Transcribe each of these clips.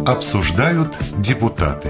Обсуждают депутаты.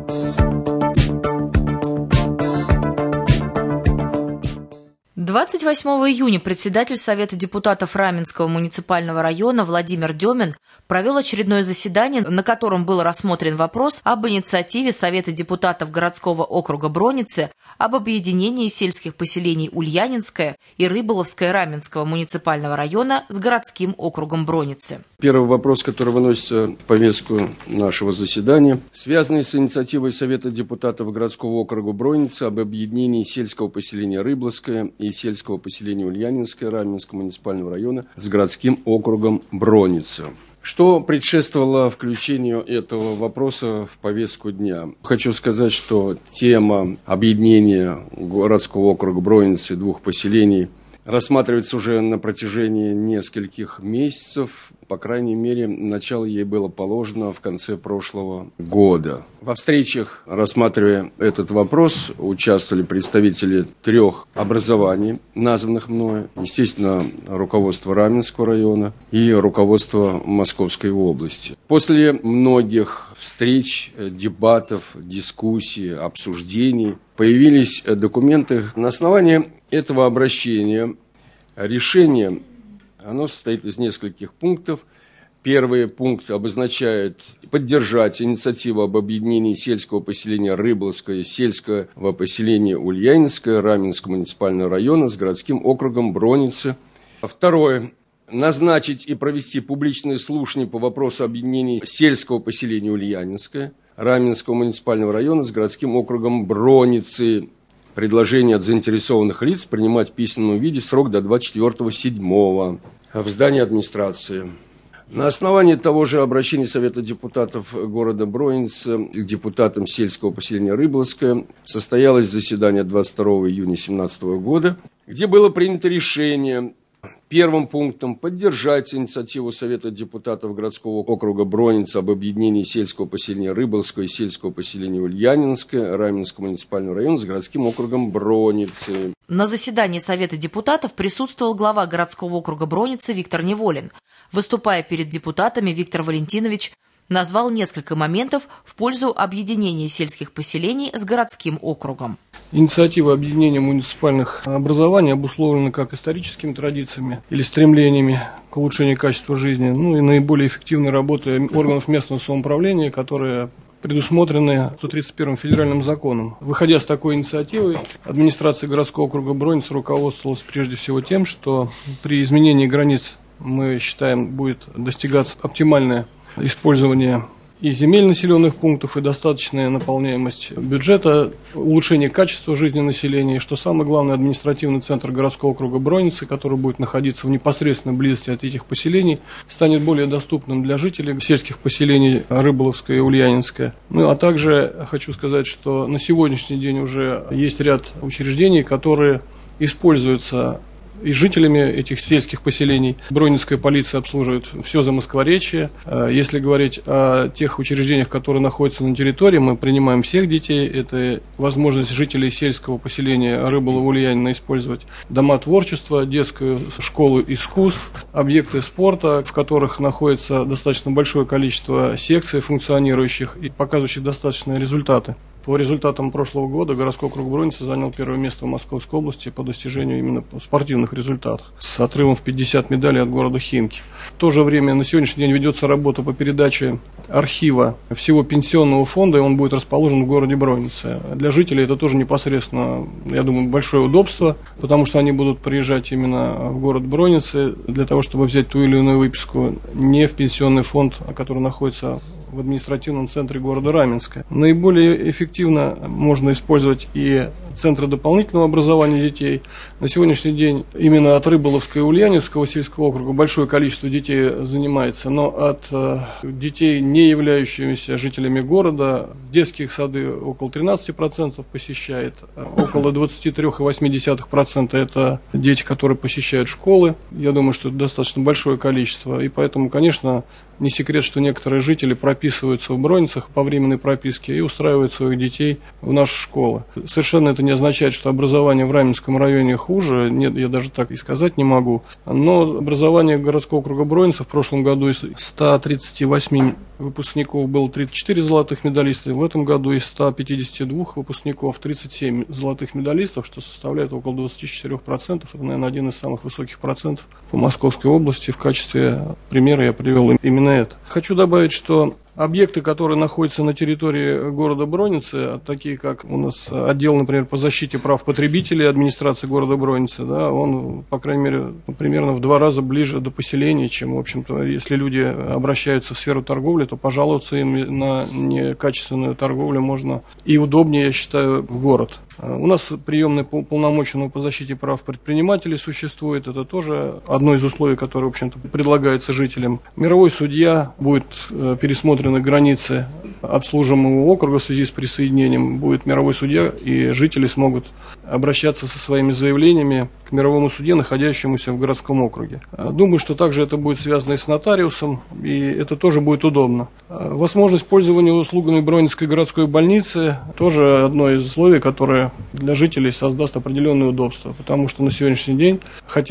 «28 июня председатель Совета депутатов Раменского муниципального района Владимир Демин провел очередное заседание, на котором был рассмотрен вопрос об инициативе Совета депутатов городского округа Броницы об объединении сельских поселений Ульянинское и Рыболовское Раменского муниципального района с городским округом Броницы. Первый вопрос, который выносится в повестку нашего заседания, связанный с инициативой Совета депутатов городского округа Броницы об объединении сельского поселения Рыболовское и сельского поселения Ульянинское Раменского муниципального района с городским округом Броницы. Что предшествовало включению этого вопроса в повестку дня? Хочу сказать, что тема объединения городского округа Броницы и двух поселений рассматривается уже на протяжении нескольких месяцев. По крайней мере, начало ей было положено в конце прошлого года. Во встречах, рассматривая этот вопрос, участвовали представители 3 образований, названных мною. Естественно, руководство Раменского района и руководство Московской области. После многих встреч, дебатов, дискуссий, обсуждений появились документы. На основании этого обращения решение, оно состоит из нескольких пунктов. Первый пункт обозначает поддержать инициативу об объединении сельского поселения Рыболовское и сельского поселения Ульянинское Раменского муниципального района с городским округом Броницы. Второе. Назначить и провести публичные слушания по вопросу объединения сельского поселения Ульянинское Раменского муниципального района с городским округом Броницы. Предложение от заинтересованных лиц принимать в письменном виде срок до 24.07 в здании администрации. На основании того же обращения Совета депутатов города Броницы к депутатам сельского поселения Рыболовское состоялось заседание 22 июня 2017 года, где было принято решение первым пунктом поддержать инициативу Совета депутатов городского округа Броницы об объединении сельского поселения Рыболовского и сельского поселения Ульянинское Раменского муниципального района с городским округом Броницы. На заседании Совета депутатов присутствовал глава городского округа Броницы Виктор Неволин. Выступая перед депутатами, Виктор Валентинович назвал несколько моментов в пользу объединения сельских поселений с городским округом. Инициатива объединения муниципальных образований обусловлена как историческими традициями или стремлениями к улучшению качества жизни, и наиболее эффективной работой органов местного самоуправления, которые предусмотрены 131-м федеральным законом. Выходя с такой инициативой, администрация городского округа Броницы руководствовалась прежде всего тем, что при изменении границ, мы считаем, будет достигаться оптимальное использование и земель населенных пунктов, и достаточная наполняемость бюджета, улучшение качества жизни населения, и, что самое главное, административный центр городского округа Броницы, который будет находиться в непосредственной близости от этих поселений, станет более доступным для жителей сельских поселений Рыболовское и Ульянинское. А также хочу сказать, что на сегодняшний день уже есть ряд учреждений, которые используются и жителями этих сельских поселений. Броницкая полиция обслуживает все Замоскворечье. Если говорить о тех учреждениях, которые находятся на территории, мы принимаем всех детей. Это возможность жителей сельского поселения Рыболова-Ульянина использовать дома творчества, детскую школу искусств, объекты спорта, в которых находится достаточно большое количество секций функционирующих и показывающих достаточные результаты. По результатам прошлого года городской округ Броницы занял первое место в Московской области по достижению именно спортивных результатов, с отрывом в 50 медалей от города Химки. В то же время на сегодняшний день ведется работа по передаче архива всего пенсионного фонда, и он будет расположен в городе Бронице. Для жителей это тоже непосредственно, я думаю, большое удобство, потому что они будут приезжать именно в город Броницы для того, чтобы взять ту или иную выписку не в пенсионный фонд, который находится в административном центре города Раменска. Наиболее эффективно можно использовать и центры дополнительного образования детей. На сегодняшний день именно от Рыболовского и Ульянинского сельского округа большое количество детей занимается, но от детей, не являющихся жителями города, в детские сады около 13% посещает, около 23,8% это дети, которые посещают школы. Я думаю, что это достаточно большое количество, и поэтому, конечно, не секрет, что некоторые жители прописываются в Броницах по временной прописке и устраивают своих детей в наши школы. Совершенно это не означает, что образование в Раменском районе хуже. Нет, я даже так и сказать не могу. Но образование городского округа Бронницы в прошлом году из 138 выпускников было 34 золотых медалиста. В этом году из 152 выпускников 37 золотых медалистов, что составляет около 24%. Это, наверное, один из самых высоких процентов по Московской области. В качестве примера я привел именно это. Хочу добавить, что объекты, которые находятся на территории города Бронницы, такие как у нас отдел, например, по защите прав потребителей администрации города Бронницы, да, он, по крайней мере, примерно в 2 раза ближе до поселения, чем, в общем-то, если люди обращаются в сферу торговли, то пожаловаться им на некачественную торговлю можно и удобнее, я считаю, в город. У нас приемный полномоченного по защите прав предпринимателей существует. Это тоже одно из условий, которое, в общем-то, предлагается жителям. Мировой судья, будет пересмотрены границы обслуживаемого округа в связи с присоединением. Будет мировой судья, и жители смогут обращаться со своими заявлениями к мировому судье, находящемуся в городском округе. Думаю, что также это будет связано и с нотариусом, и это тоже будет удобно. Возможность пользования услугами Бронницкой городской больницы тоже одно из условий, которое для жителей создаст определенные удобства, потому что на сегодняшний день, хотя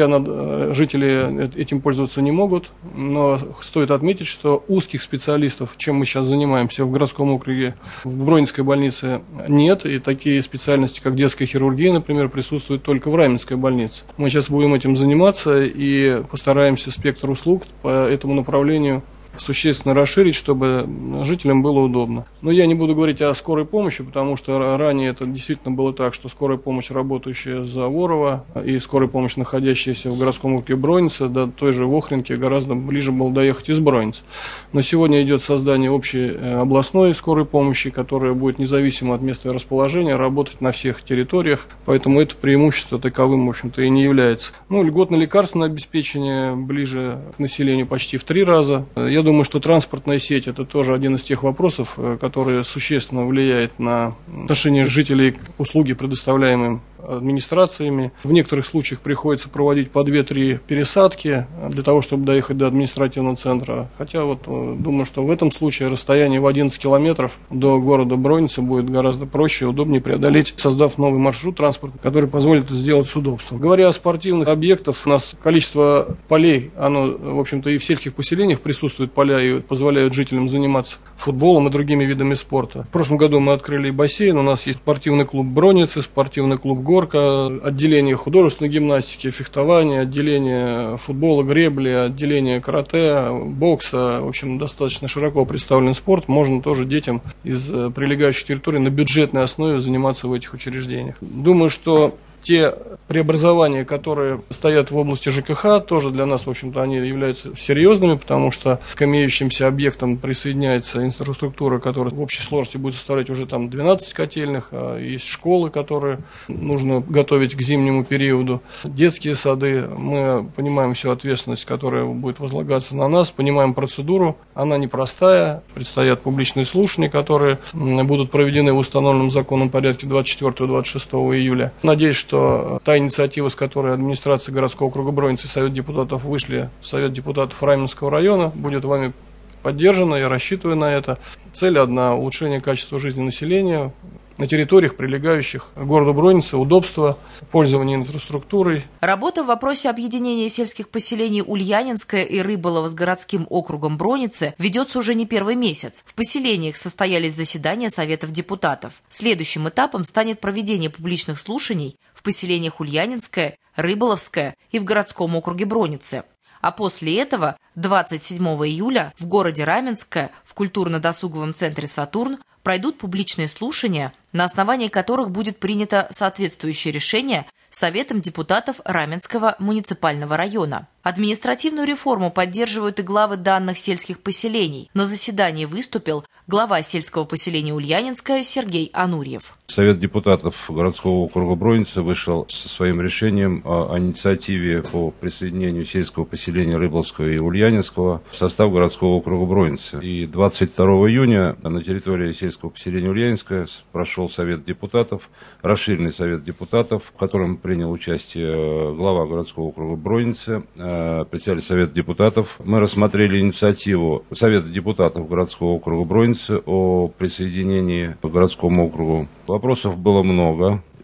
жители этим пользоваться не могут, но стоит отметить, что узких специалистов, чем мы сейчас занимаемся в городском округе, в Бронницкой больнице нет, и такие специальности, как детская хирургия, например, присутствуют только в Раменской больнице. Мы сейчас будем этим заниматься и постараемся спектр услуг по этому направлению существенно расширить, чтобы жителям было удобно. Но я не буду говорить о скорой помощи, потому что ранее это действительно было так, что скорая помощь, работающая за Ворова, и скорая помощь, находящаяся в городском округе Бронницы, до той же Вохринки, гораздо ближе было доехать из Бронницы. Но сегодня идет создание общей областной скорой помощи, которая будет независимо от места расположения работать на всех территориях, поэтому это преимущество таковым, в общем-то, и не является. Льготное лекарственное обеспечение ближе к населению почти в 3 раза. Я думаю, что транспортная сеть – это тоже один из тех вопросов, который существенно влияет на отношение жителей к услуге, предоставляемым администрациями. В некоторых случаях приходится проводить по 2-3 пересадки для того, чтобы доехать до административного центра. Хотя думаю, что в этом случае расстояние в 11 километров до города Бронницы будет гораздо проще и удобнее преодолеть, создав новый маршрут транспорта, который позволит это сделать с удобством. Говоря о спортивных объектах, у нас количество полей, оно, в общем-то, и в сельских поселениях присутствуют поля и позволяют жителям заниматься футболом и другими видами спорта. В прошлом году мы открыли бассейн, у нас есть спортивный клуб Бронницы, спортивный клуб Горка, отделение художественной гимнастики, фехтования, отделение футбола, гребли, отделение карате, бокса. В общем, достаточно широко представлен спорт. Можно тоже детям из прилегающих территорий на бюджетной основе заниматься в этих учреждениях. Думаю, что те преобразования, которые стоят в области ЖКХ, тоже для нас, в общем-то, они являются серьезными, потому что к имеющимся объектам присоединяется инфраструктура, которая в общей сложности будет составлять уже 12 котельных, есть школы, которые нужно готовить к зимнему периоду, детские сады. Мы понимаем всю ответственность, которая будет возлагаться на нас, понимаем процедуру, она непростая, предстоят публичные слушания, которые будут проведены в установленном законном порядке 24-26 июля. Надеюсь, что та инициатива, с которой администрация городского округа Бронницы и Совет депутатов вышли в Совет депутатов Раменского района, будет вами поддержана, я рассчитываю на это. Цель одна – улучшение качества жизни населения на территориях, прилегающих к городу Бронницы, удобство, пользование инфраструктурой. Работа в вопросе объединения сельских поселений Ульянинское и Рыболово с городским округом Бронницы ведется уже не 1-й месяц. В поселениях состоялись заседания Советов депутатов. Следующим этапом станет проведение публичных слушаний в поселениях Ульянинское, Рыболовское и в городском округе Бронницы. А после этого 27 июля в городе Раменское в культурно-досуговом центре «Сатурн» пройдут публичные слушания, на основании которых будет принято соответствующее решение Советом депутатов Раменского муниципального района. Административную реформу поддерживают и главы данных сельских поселений. На заседании выступил глава сельского поселения Ульянинское Сергей Анурьев. Совет депутатов городского округа Бронницы вышел со своим решением о инициативе по присоединению сельского поселения Рыболовского и Ульянинского в состав городского округа Бронницы. И 22 июня на территории сельского поселения Ульянинское прошел Совет депутатов, расширенный Совет депутатов, в котором принял участие глава городского округа Бронницы, председатель Совета депутатов. Мы рассмотрели инициативу Совета депутатов городского округа Бронницы о присоединении к городскому округу. Вопросов было много.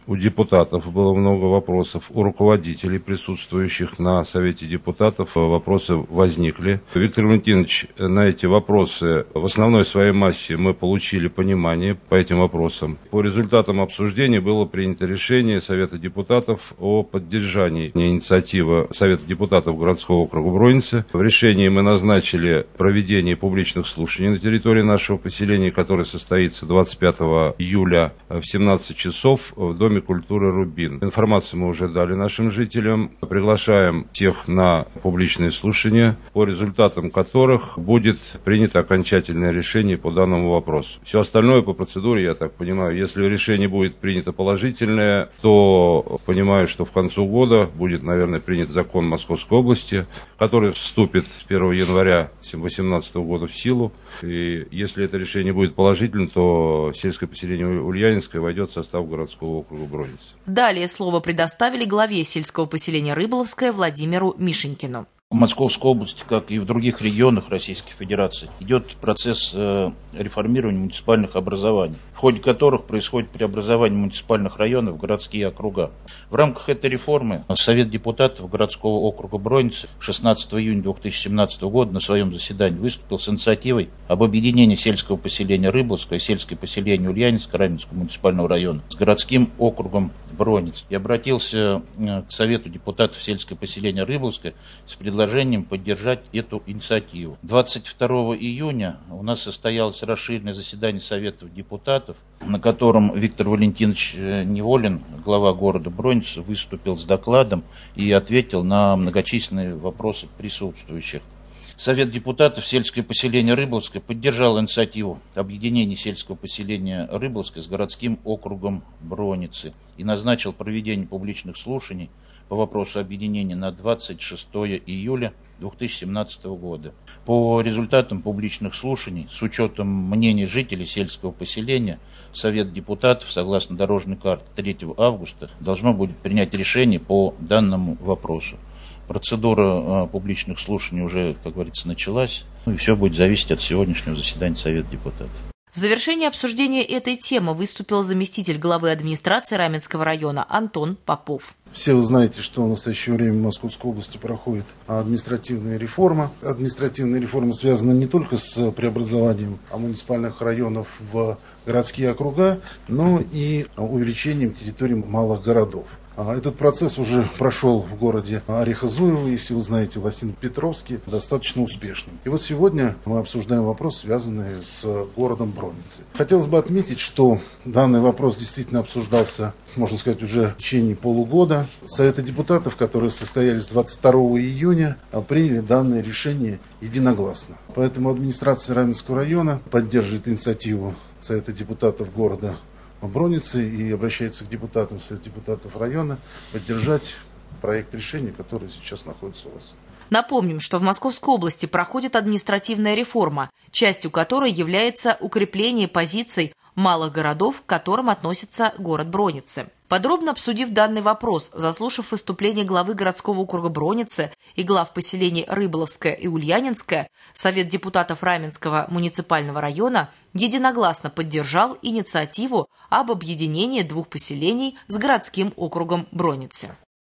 у депутатов было много вопросов, у руководителей, присутствующих на Совете депутатов, вопросы возникли. Виктор Валентинович, на эти вопросы в основной своей массе мы получили понимание по этим вопросам. По результатам обсуждения было принято решение Совета депутатов о поддержании инициативы Совета депутатов городского округа Бронницы. В решении мы назначили проведение публичных слушаний на территории нашего поселения, которое состоится 25 июля в 17 часов в Доме культуры «Рубин». Информацию мы уже дали нашим жителям. Приглашаем всех на публичные слушания, по результатам которых будет принято окончательное решение по данному вопросу. Все остальное по процедуре, я так понимаю, если решение будет принято положительное, то понимаю, что в концу года будет, наверное, принят закон Московской области, который вступит с 1 января 2018 года в силу. И если это решение будет положительным, то сельское поселение Ульянинское войдет в состав городского округа Бронницы. Далее слово предоставили главе сельского поселения Рыбловское Владимиру Мишенькину. В Московской области, как и в других регионах Российской Федерации, идет процесс реформирования муниципальных образований, в ходе которых происходит преобразование муниципальных районов в городские округа. В рамках этой реформы Совет депутатов городского округа Бронницы 16 июня 2017 года на своем заседании выступил с инициативой об объединении сельского поселения Рыбловское и сельское поселение Ульянинское Раменского муниципального района с городским округом Бронницы и обратился к Совету депутатов сельского поселения Рыбловское с предложением поддержать эту инициативу. 22 июня у нас состоялось расширенное заседание Советов депутатов, на котором Виктор Валентинович Неволин, глава города Бронницы, выступил с докладом и ответил на многочисленные вопросы присутствующих. Совет депутатов сельское поселение Рыбловское поддержал инициативу объединения сельского поселения Рыбловское с городским округом Бронницы и назначил проведение публичных слушаний по вопросу объединения на 26 июля 2017 года. По результатам публичных слушаний, с учетом мнений жителей сельского поселения, Совет депутатов, согласно дорожной карте, 3 августа должно будет принять решение по данному вопросу. Процедура публичных слушаний уже, как говорится, началась, и все будет зависеть от сегодняшнего заседания Совета депутатов. В завершении обсуждения этой темы выступил заместитель главы администрации Раменского района Антон Попов. Все вы знаете, что в настоящее время в Московской области проходит административная реформа. Административная реформа связана не только с преобразованием муниципальных районов в городские округа, но и увеличением территорий малых городов. Этот процесс уже прошел в городе Орехово-Зуево, если вы знаете, Лосино-Петровске, достаточно успешным. И вот сегодня мы обсуждаем вопрос, связанный с городом Бронницы. Хотелось бы отметить, что данный вопрос действительно обсуждался, можно сказать, уже в течение полугода. Советы депутатов, которые состоялись 22 июня, приняли данное решение единогласно. Поэтому администрация Раменского района поддерживает инициативу Совета депутатов города Бронницы и обращается к депутатам Совета депутатов района поддержать проект решения, который сейчас находится у вас. Напомним, что в Московской области проходит административная реформа, частью которой является укрепление позиций малых городов, к которым относится город Бронницы. Подробно обсудив данный вопрос, заслушав выступление главы городского округа Бронницы и глав поселений Рыбловское и Ульянинское, Совет депутатов Раменского муниципального района единогласно поддержал инициативу об объединении двух поселений с городским округом Бронницы.